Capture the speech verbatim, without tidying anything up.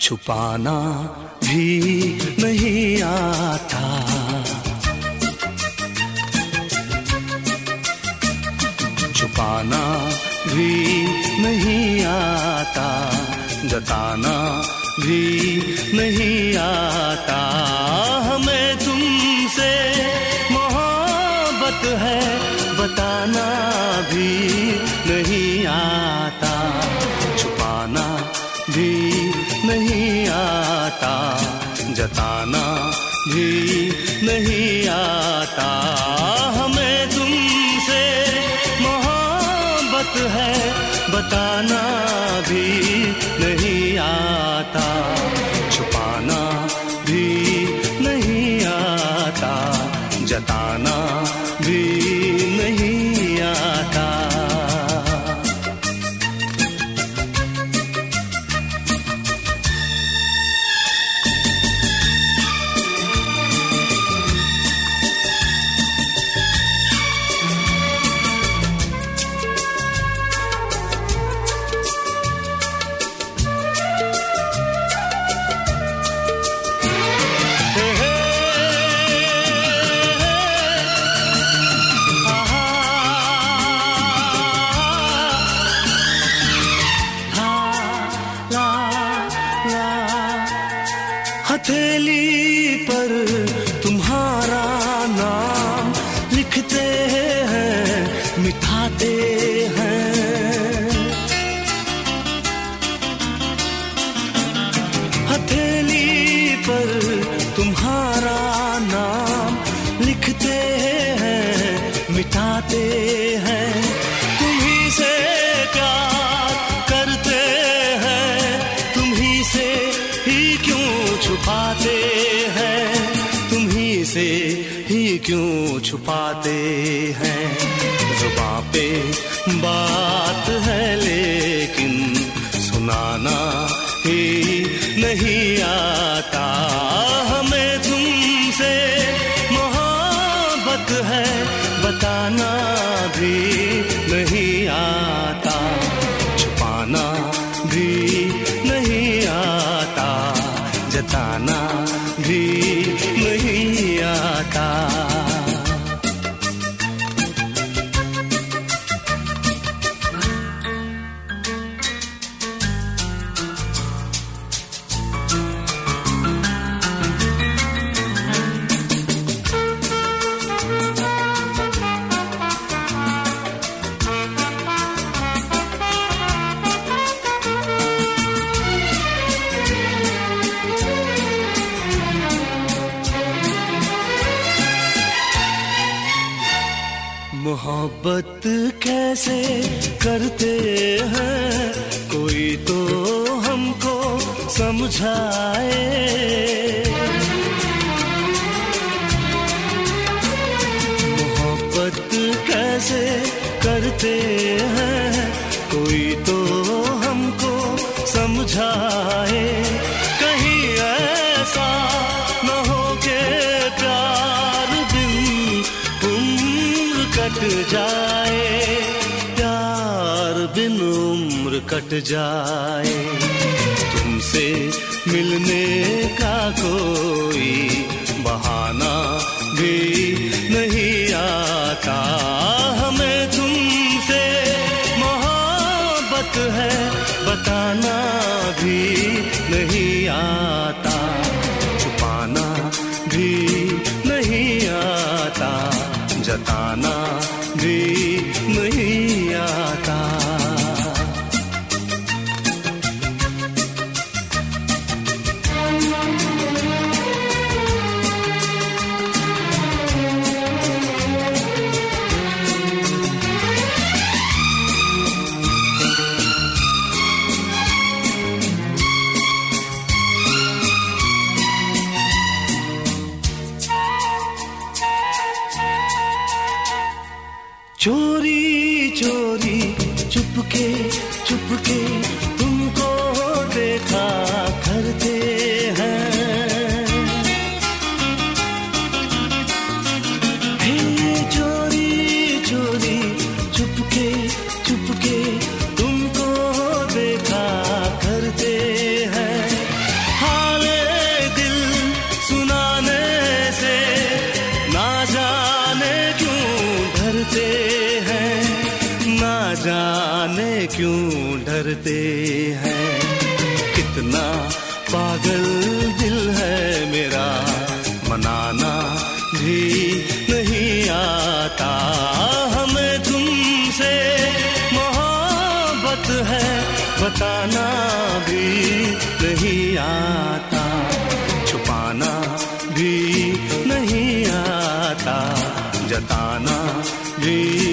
छुपाना भी नहीं आता, छुपाना भी नहीं आता, जताना भी नहीं आता। हमें तुमसे मोहब्बत है बताना भी नहीं आता, छुपाना भी नहीं आता, जताना भी नहीं आता। हमें तुमसे मोहब्बत है बताना भी नहीं आता, छुपाना भी नहीं आता, जताना भी नहीं आता। हथेली पर तुम्हारा नाम लिखते हैं, मिटाते हैं। हथेली पर तुम्हारा नाम लिखते हैं, मिटाते हैं। तुम्ही से प्यार करते हैं, तुम्ही से ही क्यों छुपाते हैं, तुम्ही से ही क्यों छुपाते हैं। जुबां पे बात है लेकिन सुनाना ही नहीं आता। हमें तुमसे मोहब्बत है बताना भी नहीं आता, छुपाना भी नहीं आता, जताना भी नहीं आता। मोहब्बत कैसे करते हैं कोई तो हमको समझाए। मोहब्बत कैसे करते हैं कोई तो हमको समझाए। कहीं ऐसा न हो के प्यार बिन कट जाए, प्यार बिन उम्र कट जाए। तुमसे मिलने का कोई बहाना भी नहीं आता। हमें तुमसे मोहब्बत है बताना भी नहीं आता, छुपाना भी नहीं आता, जताना भी नहीं आता। चोरी चोरी चुपके चुपके तुमको देखा करते हैं। हे चोरी चोरी चुपके चुपके तुमको देखा करते हैं। क्यों डरते हैं। कितना पागल दिल है मेरा, मनाना भी नहीं आता। हमें तुमसे मोहब्बत है, बताना भी नहीं आता। छुपाना भी नहीं आता, जताना भी